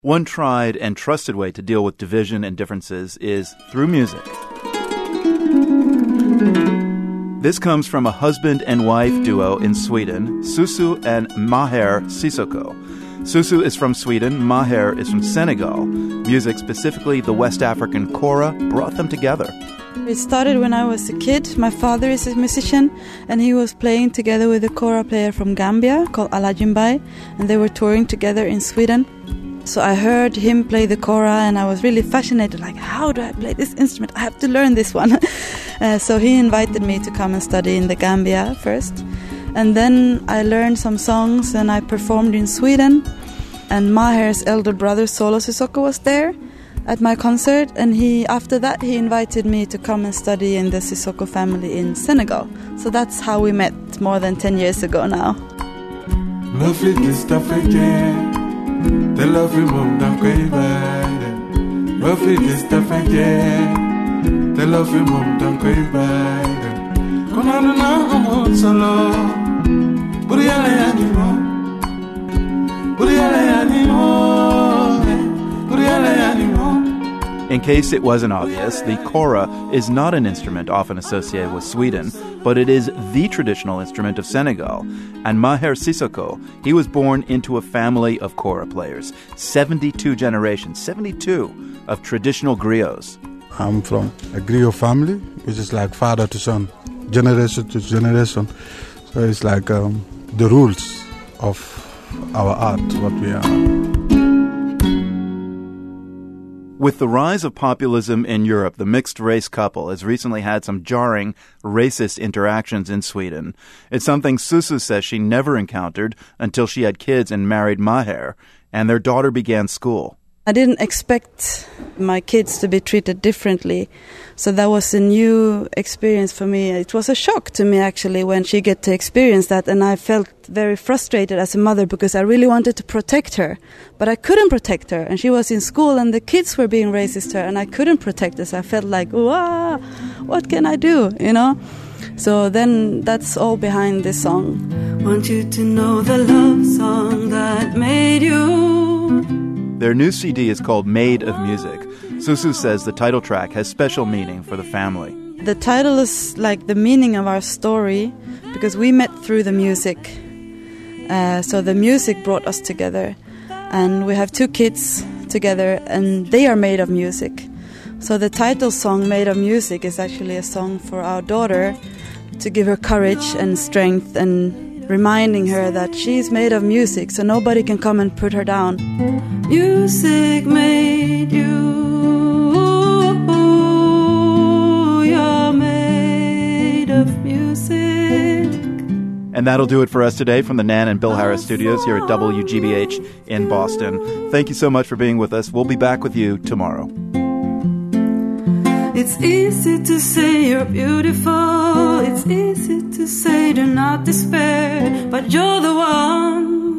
One tried and trusted way to deal with division and differences is through music. This comes from a husband and wife duo in Sweden, Susu and Maher Sissoko. Susu is from Sweden, Maher is from Senegal. Music, specifically the West African kora, brought them together. It started when I was a kid. My father is a musician, and he was playing together with a kora player from Gambia called Alajimbai, and they were touring together in Sweden. So I heard him play the kora, and I was really fascinated, like, how do I play this instrument? I have to learn this one. So he invited me to come and study in the Gambia first. And then I learned some songs, and I performed in Sweden. And Maher's elder brother, Solo Sissoko, was there at my concert. And after that, he invited me to come and study in the Sissoko family in Senegal. So that's how we met more than 10 years ago now. Lovely stuff again. The lovely mom don't quite bad. Lovely stuff again. The lovely mom don't quite bad. Come on now, solo. Buriale animo. Buriale animo. Buriale animo. In case it wasn't obvious, the kora is not an instrument often associated with Sweden, but it is the traditional instrument of Senegal. And Maher Sissoko, he was born into a family of kora players. 72 generations, 72 of traditional griots. I'm from a griot family, which is like father to son, generation to generation. So it's like the rules of our art, what we are. With the rise of populism in Europe, the mixed-race couple has recently had some jarring racist interactions in Sweden. It's something Susu says she never encountered until she had kids and married Maher, and their daughter began school. I didn't expect my kids to be treated differently, so that was a new experience for me. It was a shock to me, actually, when she got to experience that, and I felt very frustrated as a mother because I really wanted to protect her, but I couldn't protect her, and she was in school and the kids were being racist to her, and I couldn't protect her, so I felt like, wow, what can I do, you know? So then that's all behind this song. Want you to know the love song that made you. Their new CD is called Made of Music. Susu says the title track has special meaning for the family. The title is like the meaning of our story because we met through the music. So the music brought us together. And we have 2 kids together and they are made of music. So the title song, Made of Music, is actually a song for our daughter to give her courage and strength and reminding her that she's made of music, so nobody can come and put her down. Music made you, you're made of music. And that'll do it for us today from the Nan and Bill Harris studios here at WGBH in Boston. Thank you so much for being with us. We'll be back with you tomorrow. It's easy to say you're beautiful. It's easy to say do not despair. But you're the one